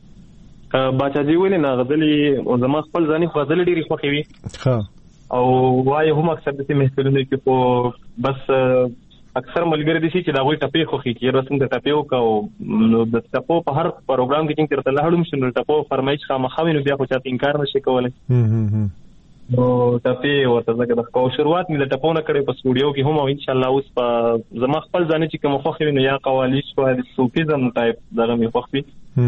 باچا جی ویل نه غزلې زما خپل ځاني غزل ډیری خوښي وي ها او وای هم اکثر د محفلونو کې په بس اکثر ملګری دي چې دا غوي ټپي خوخي کې رسم د ټپي او کو نو د ټپو په هر پروګرام کې چې ترته لهړم شنو ټپو فرمایش خامخاوینو بیا خو چاته انکار نشي کولای نو ټپي ورته ځکه د کو شروعات مې د ټپو نه کړې په سټوډیو کې هم او ان شاء الله اوس په زما خپل ځان چې کوم خوخي نو یا قوالی شو د صوفیزم ټایپ دغه مې خوخي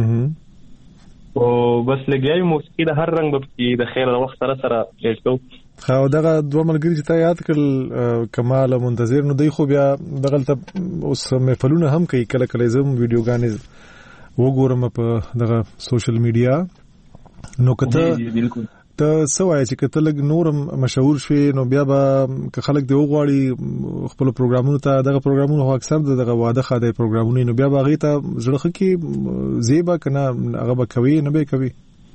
او بس لګیاي موسیقي د هر رنګ په د خیر د وخت سره لټو خو دغه دوه ملګری چې تا یاد کړل کمال منتظر نو دوی خو بیا دغه اوس محفلونه هم کوي کله کله زم ویډیوګانې وګورم په دغه سوشل میډیا نو کته ته سوای چې کته لګ نورم مشهور شوي نو بیا به خلک دی وغواړي خپل پروګرامونو ته دغه پروګرامونو هو اکثر دغه واده خاده پروګرامونه نو بیا باغی ته زړه کې زیبا کنه هغه به کوي نه به کوي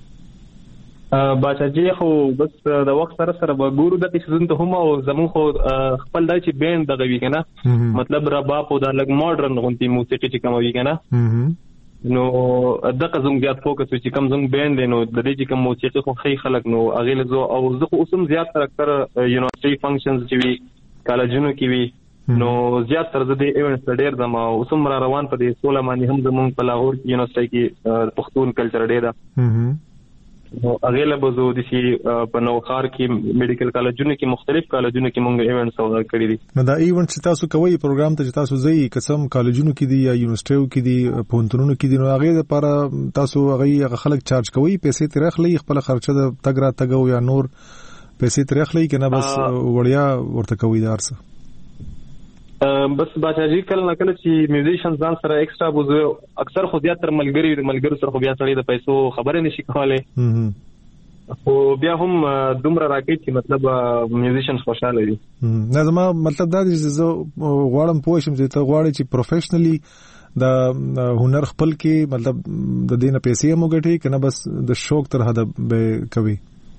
باچا جی خو بس د وخت سره به ګورو د قصې ته هم او زمون خو خپل دای چې بینډ دغه وی کنه مطلب رباب او د لګ ماډرن غونتی موسیقي چې کوم وی کنه نو دغه زوم زیات فوکس چې کوم زوم بینډ نو د دې چې کوم موسیقي خو خې خلک نو اغه له او زه خو اوسم زیات تر اکثر یونیورسيټي فنکشنز چې وی کالجونو کې وی نو زیات تر د ایونټس ډېر دما اوسم را روان په دې 16 باندې هم زمون په لاهور یونیورسيټي کې پښتون کلچر ډېر ده نو اغه بزو د شي په نوخار کې میډیکل کالجونو کې مختلف کالجونو کې مونږ ایونټس او کړی دي نو دا ایونټ چې تاسو کوي پروګرام ته چې تاسو ځي قسم کالجونو کې دي یا یونیورسيټیو کې دي پونتونو کې دي نو هغه لپاره تاسو هغه خلک چارج کوي پیسې ترخلي خپل خرچه د تګرا تګو یا نور پیسې ترخلي کنه بس وړیا ورته کوي دارسه بس باچا جی کله نکله چې میوزیشن ځان سره ایکسترا بوزو اکثر خو زیات تر ملګری سره خو بیا سړی د پیسو خبره نشي کولای خو بیا هم دومره راکې چې مطلب میوزیشن خوشاله دي نه زما مطلب دا چې زه غواړم پوه شم چې ته غواړې چې پروفیشنلی د هنر خپل کې مطلب د دینه پیسې مو ګټي کنه بس د شوق تر حد به کوي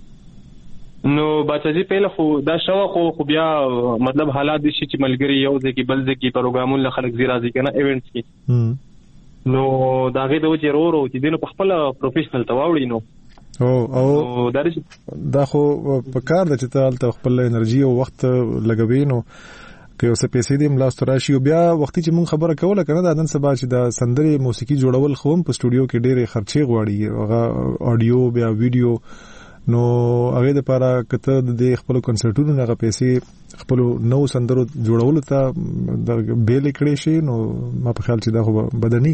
نو باچا جی پهله خو دا شوق خو بیا مطلب حالات دي چې ملګری یو ځکه بل ځکه پروګرامونه خلک زی راځي کنه ایونټس کې نو دا غي د وجه ورو چې دینه په خپل پروفیشنل تواوړي نو او دا خو په کار د چې ته خپل انرژي او وخت لګوي نو که اوسه پیسې دې ملاست راشي او بیا وختي چې مون خبره کوله کنه دا نن سبا چې د سندري موسیقي جوړول خو په سټوډیو کې ډېرې خرچې غواړي هغه اډیو بیا ویډیو نو هغه د لپاره کته د خپل کنسرټونو هغه پیسې خپل نو سندرو جوړول ته د بیل کړي شي نو ما په خیال چې دا خو بدني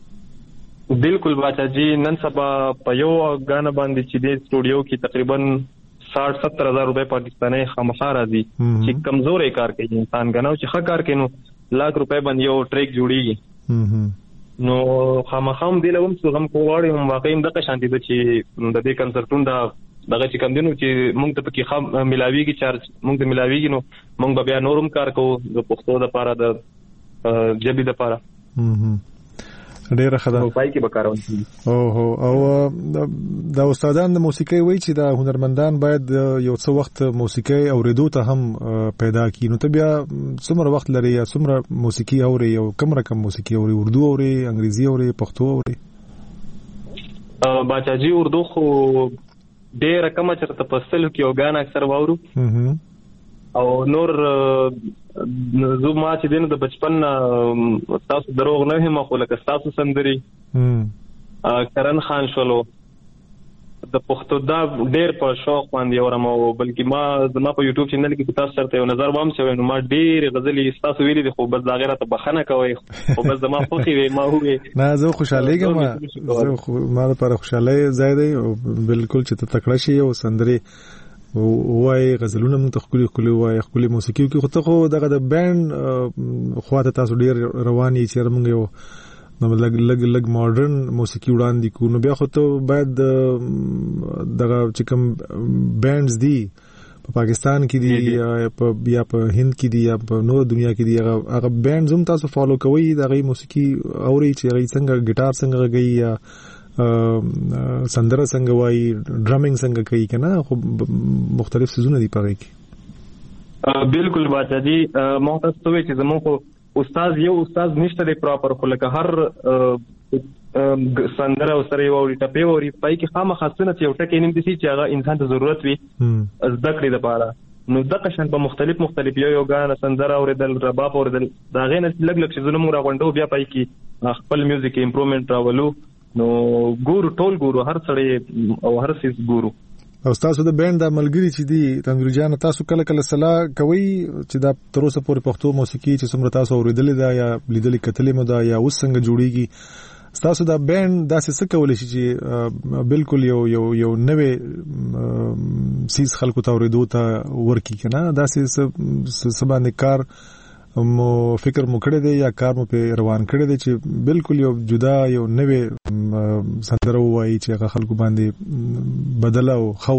بالکل باچا جی نن سبا په یو غانا باندې چې د سټوډیو کې تقریبا 60-70 هزار روپے پاکستاني خامخا راځي چې کمزورې کار کوي انسان غناو چې ښه کار کوي نو लाख روپے باندې یو ټریک جوړیږي نو خامخا هم دی لوم څو هم کوړې هم واقعي دغه شانتي د چې د دې کنسرټونو دغه چې کم دینو چې موږ ته پکې خام ملاويږي چارج موږ ته ملاويږي نو موږ بیا نورم کار کوو د پښتو د لپاره د جبي د لپاره ډېر خدا په پای کې وکړو او دا استادان د موسیقي وایي چې دا هنرمندان باید یو څو وخت موسیقي اوریدو ته هم پیدا کړي نو ته بیا څومره وخت لري یا څومره موسیقي اوري او کوم رقم موسیقي اوري اردو اوري انګریزي اوري پښتو اوري باچا جی اردو خو ډېر کم چرته پستلو کې اوګان اکثر واورو او نور زو ما چې دینه د بچپن تاسو دروغ نه هم خو لکه تاسو سندري کرن خان شولو د پښتو دا ډېر په شوق باندې اورم او بلکې ما زما په یوټیوب چینل کې تاسو سره یو نظر وام چې نو ما ډېر غزلې تاسو ویلې دي خو بس دا غیرته بخنه کوي خو بس زما خوخي وي ما هوې نه زه خوشاله ګم ما لپاره خوشاله ځای دی او بالکل چې تکړه شي او سندري وای غزلونه موږ ته خولي وای خولي موسیقي کې خو ته خو دغه د بینډ خواته تاسو ډېر رواني چې موږ یو نو لګ ماډرن موسیقي وړاندې کو نو بیا خو ته باید دغه چې کوم بینډز دي په پاکستان کې دي یا په هند کې دي یا په نور دنیا کې دي هغه بینډ زم تاسو فالو کوئ د غي موسیقي اوري چې غي څنګه ګټار څنګه غي یا سندره څنګه وای ډرامینګ څنګه کوي کنه خو مختلف سيزونه دي پاره کې بالکل باچا جی محترم توې چې زموږ استاد نشته دی پراپر خو لکه هر سندره او سره یو ټپه وری پای کې خامخا سنت یو ټکی نیم دي چې هغه انسان ته ضرورت وي زده کړې لپاره نو د قشن په مختلف یو غانا سندره اوریدل رباب اوریدل دا غینه لګ چې زلمو راغونډو بیا پای کې خپل میوزیک امپروومنت راولو نو ګورو هر سړی او هر سیس ګورو او تاسو د بینډ د ملګری چې دی تنویر جان تاسو کله صلاح کوي چې دا تر اوسه پورې پښتو موسیقي چې څومره تاسو اوریدلې ده یا لیدلې کتلې مو ده یا اوس څنګه جوړیږي تاسو دا بینډ داسې څه کولای شي چې بالکل یو نوې سیس خلکو ته اوریدو ته ورکی کنه داسې سبا کار مو فکر مو کړی دی یا کار مو په روان کړی دی چې بالکل یو جدا یو نوې سندره وایي چې هغه خلکو باندې بدله او خو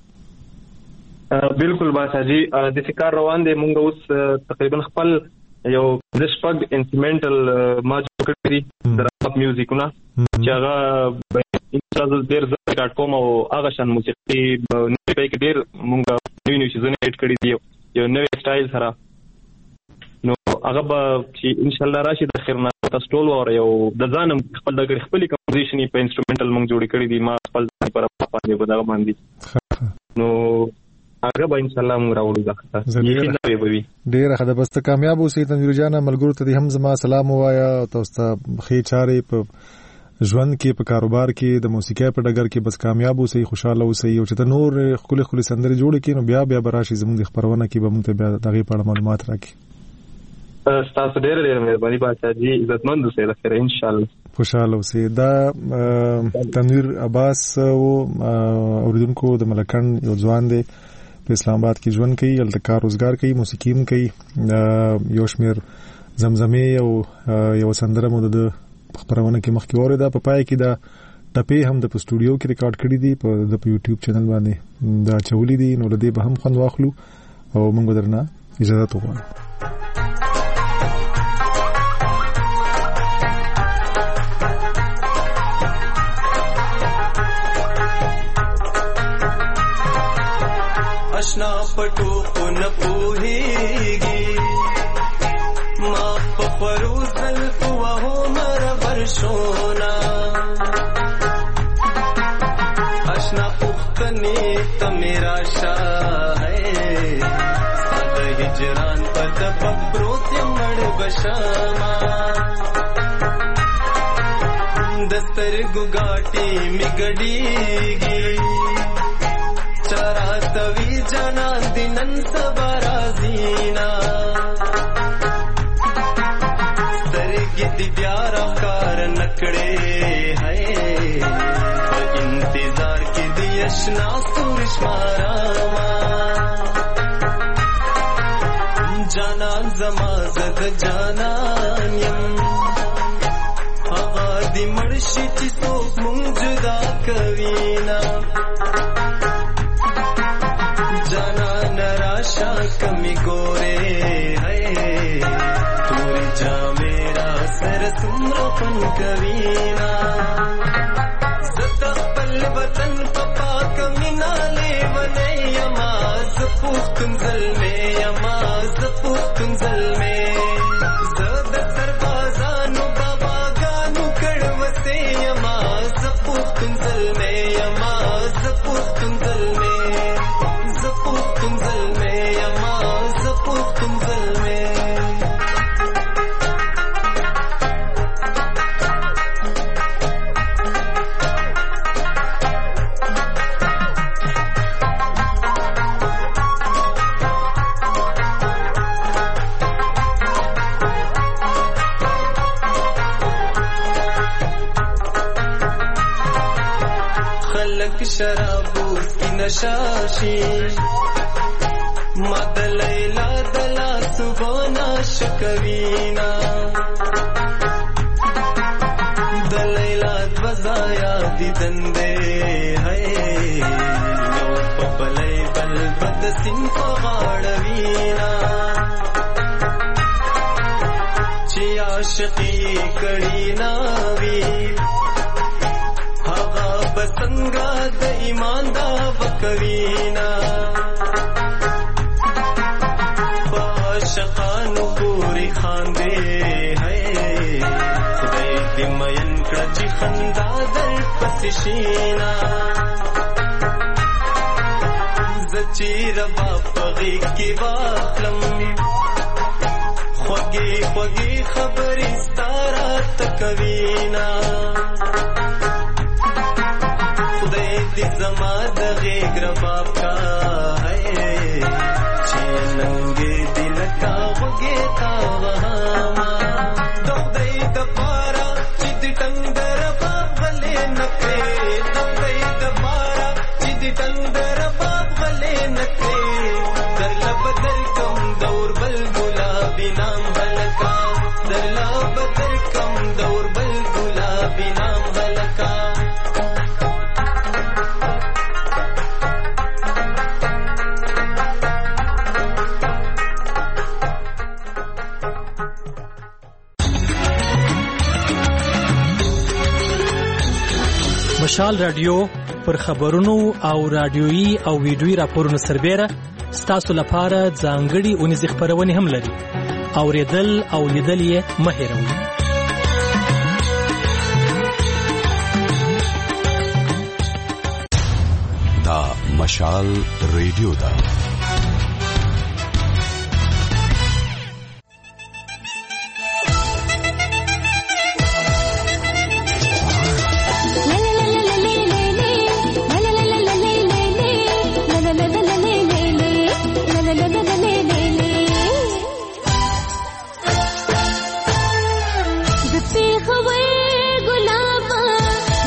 لګي بالکل باسا جی د کار روان دی مونږ اوس تقریبا خپل یو دشپګ انسټرومنټل ما جوړ کړی د راپ میوزیکونه چې هغه انشاءالله ډیر زړه کاټ کوم او هغه شان موسیقي نه پای کې ډیر مونږ نوې شیزونه اډ کړی دی یو نوې سټایل سره نو هغه به چې ان شاء الله راشي د خیرنا تاسو ټول اور یو د ځانم خپل د خپل کمپوزیشن په انسټرومنټل مونږ جوړ کړی دی ما خپل پر باندې بدغه باندې نو هغه به ان شاء الله مونږ راوړو ځکه یقین به وي ډیر ښه ده بس ته کامیاب اوسئ تنویر جان ملګرو ته هم زما سلام وایا تاسو ته خې چارې په ژوند کې په کاروبار کې د موسیقۍ په ډګر کې بس کامیاب اوسئ خوشاله اوسئ او چې نور خپل سندرې جوړ کړئ نو بیا براشي زموږ د خبرونه کې به موږ ته بیا دغه په اړه معلومات راکړي تاسو ډېر مهرباني بچا جی عزتمند اوسئ لکه ان شاء الله خوشاله اوسئ دا تنویر عباس او اوریدونکو د ملکن یو ځوان دی په اسلام آباد کې ژوند کوي هلته کار روزګار کوي موسیقي هم کوي یو شمیر زمزمې او یو سندره مو د خبرونه کې مخکې اوریده په پای کې دا ټپې هم د سټوډیو کې ریکارډ کړې دي په یوټیوب چینل باندې دا چولې دي نو لدی به هم خوند واخلو او موږ درنه اجازه وغواړو اشنا پټو کو نه پوهیږي ما په پروزل کو مر ورشونا اشنا پختنی ته میرا شاه ہے صد هجران پد پروت مړ بشما دستر ګاټي میګډیږي چراتوی جنان دینن سبرازینا سترګې دی بیا راکار نکړې ہے انتظار کې دی اشنا سورش ماراما جانان زما زد جانان یم هغه دی مرشي چې څوک مونږ جدا کوینا کمی گورے ہے توری جا میرا سر سمرا پن کوینا زتا پل وطن پپا کمی نالے ونے یما زپوخ کنزل میں یما زپوخ کنزل میں زد سربازانو بابا گانو کڑوسے یما زپوخ کنزل میں یما زپوخ کنزل میں زپوخ کنزل میں خلق شرابو کی نشاشی ما دلیلا دلا سبونا شکوینا دلیلا دوزایا دی دندے ہے یو پبلی بل بد سین په غاړه وینا چې عاشقي کړي نا وی هغه بسنګا د ایمان دا وکوینا عاشقانو پوری خاندې ہے خدای دې مین کړه چې خندا در پسې شینا زچې ربا پغې کې واخلم خوږې خوږې خبرې ستاره تکوینا خدای دې زما د غېږ رباب کا ہے چې ننګې دل کا وږې تا وهاما د خدای د پاره چې د ټنګر باب غلې نکړې د خدای د پاره چې د ټنګر باب غلې نکړې در لبدل کم دور بل ګلابي نام هلکا در لبدل کم دور بل ګلابي نام هلکا مشال رادیو پر خبرونو او رادیويي او ویډیويي راپورونو سربېره ستاسو لپاره ځانګړي اونیزې خپرونې هم لري. اوریدل او لیدل یې مه هېروئ. دا مشال ریډیو ده.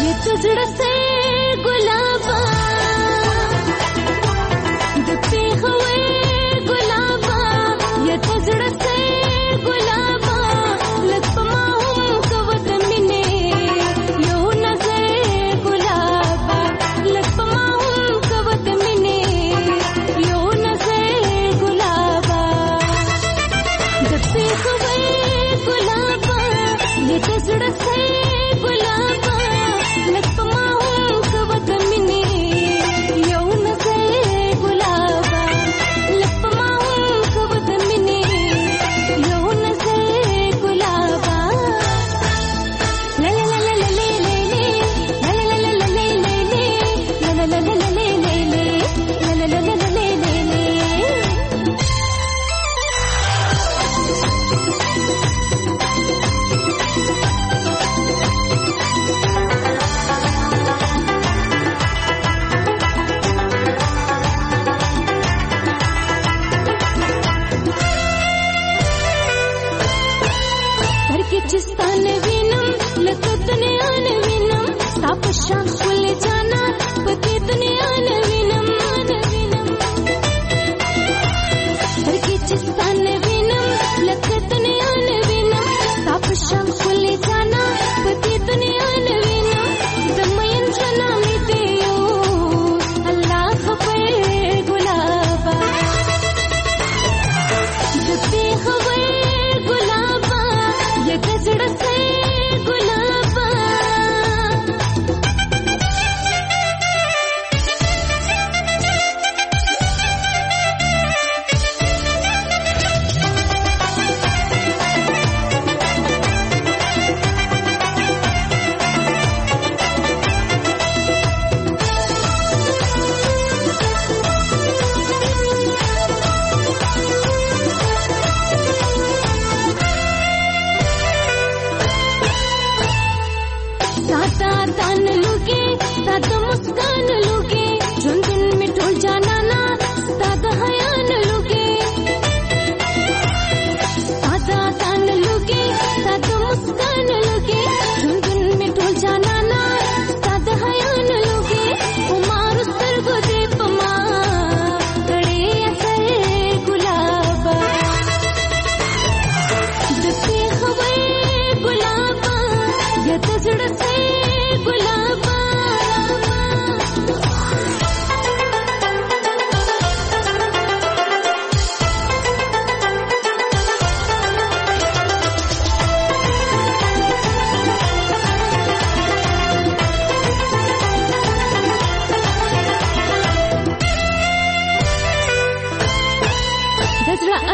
गुलाबा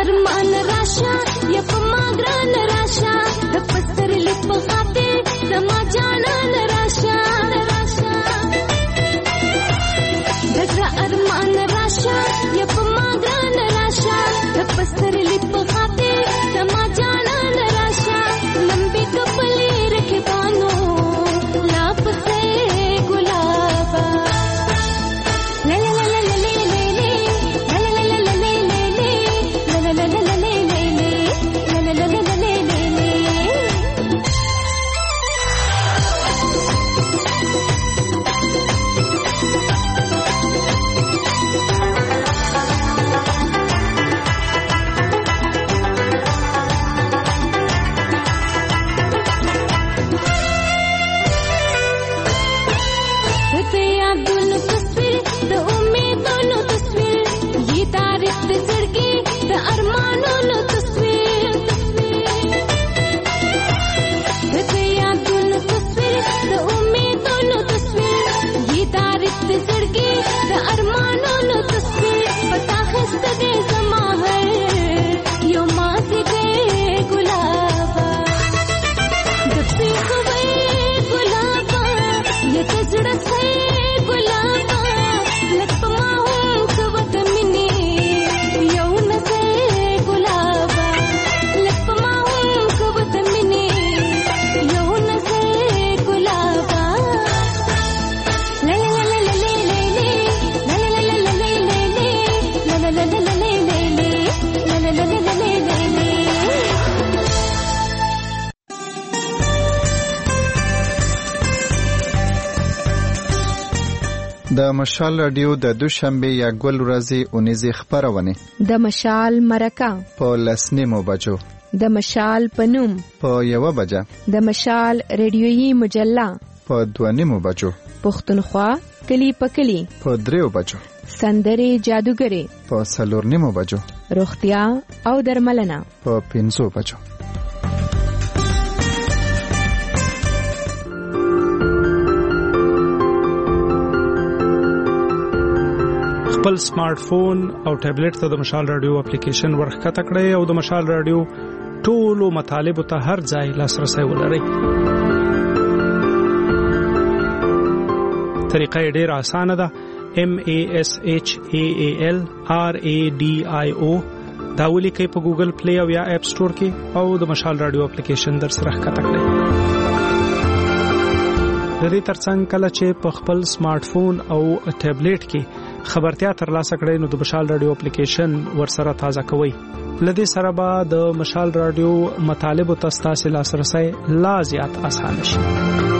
ارمان راشا یا پما ګران راشا د پستر لیپ خاطر زما جانان راشا دغه ارمان راشا یا پما ګران راشا د پستر لیپ خاطر زما جانان راشا لمبي کپلې رکھے بانو لاپ سے ګلابا د مشال رادیو د دوشنبه یا ګل ورځې اونیزه خبرونه د مشال مرکه په لسنیمو بجو د مشال پنوم په 1 بجه د مشال ریډیويي مجله په 2 بجو پښتونخوا کلی په کلی په 3 بجو سندري جادوګری په 4 بجو روغتیا او درملنه په 5 بجو خپل سمارټ فون او ټابلیټ ته د مشال رادیو اپلیکیشن ورخکته کړئ او د مشال رادیو ټولو مطالبه ته هر ځای لاسرسي ولرئ. طریقه ډېره اسانه ده. MASHAALRADIO دا ولیکئ په ګوګل پلی او یا اپ سٹور کې او د مشال رادیو اپلیکیشن در سره ښکته کړئ. د دې ترڅنګ کله چې په خپل سمارټ فون او ټابلیټ کې خبرتیا ترلاسه کړئ نو د مشال رادیو اپلیکیشن ورسره تازه کوئ. لدې سره به د مشال رادیو مطالب او تاسو لاسرسي لا زیات اسانه شي.